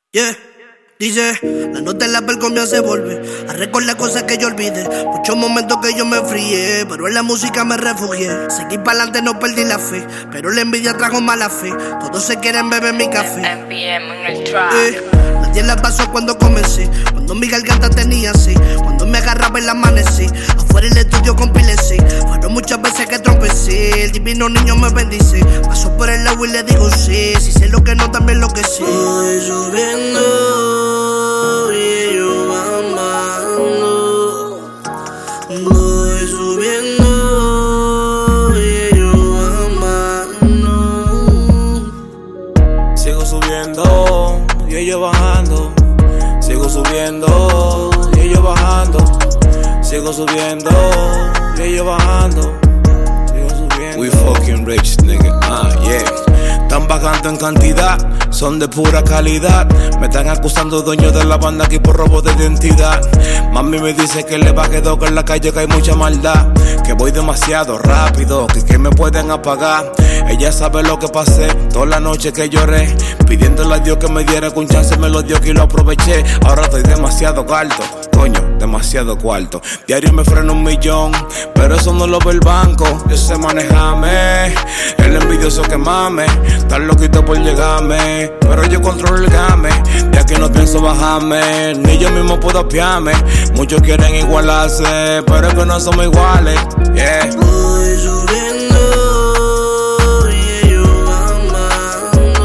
Yeah, dice, la nota en la pelco me hace volver a recordar cosas que yo olvidé. Muchos momentos que yo me enfrié, pero en la música me refugié. Seguí pa'lante, no perdí la fe, pero la envidia trajo mala fe. Todos se quieren beber mi café. MPM en el track. Nadie la pasó cuando comencé, cuando mi garganta tenía sed, cuando me agarraba el amanecer. Afuera el estudio con piles, fueron muchas veces que tropecé. El divino niño me bendice, paso por el agua y le digo sí. Si sé lo que no, también lo que sé. Voy subiendo y ellos van bajando. Voy subiendo y ellos van bajando. Sigo subiendo y ellos bajando. Sigo subiendo y ellos bajando. Sigo subiendo y ellos bajando. Sigo subiendo. We fucking rich, nigga. Yeah. Están bajando en cantidad, son de pura calidad. Me están acusando de dueño de la banda aquí por robo de identidad. Mami me dice que le baje dos, que en la calle que hay mucha maldad, que voy demasiado rápido, que me pueden apagar. Ella sabe lo que pasé, toda la noche que lloré, pidiéndole a Dios que me diera un chance, me lo dio que lo aproveché. Ahora estoy demasiado alto, coño, demasiado cuarto. Diario me freno 1.000.000, pero eso no lo ve el banco. Yo sé manejarme, el envidioso que mame, tan loquito por llegarme, pero yo controlo el game. De aquí no pienso bajarme, ni yo mismo puedo apiarme. Muchos quieren igualarse, pero es que no somos iguales. Yeah. Voy subiendo y ellos van bajando.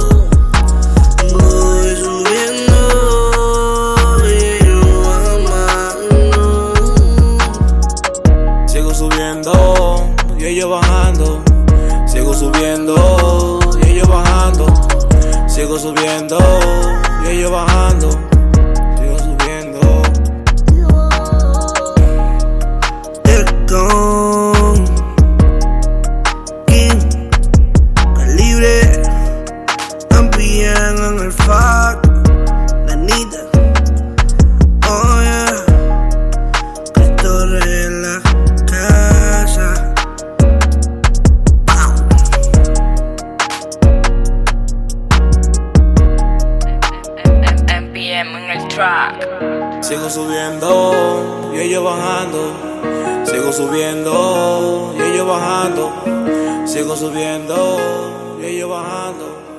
Voy subiendo y ellos van bajando. Sigo subiendo y ellos bajando. Sigo subiendo y ellos bajando. Sigo subiendo y ellos bajando. Sigo subiendo. Con King, Calibre, también en el FAC, Danita, oh yeah, Cristo en la casa. MPM en el track. Sigo subiendo y ellos bajando. Sigo subiendo y ellos bajando. Sigo subiendo y ellos bajando.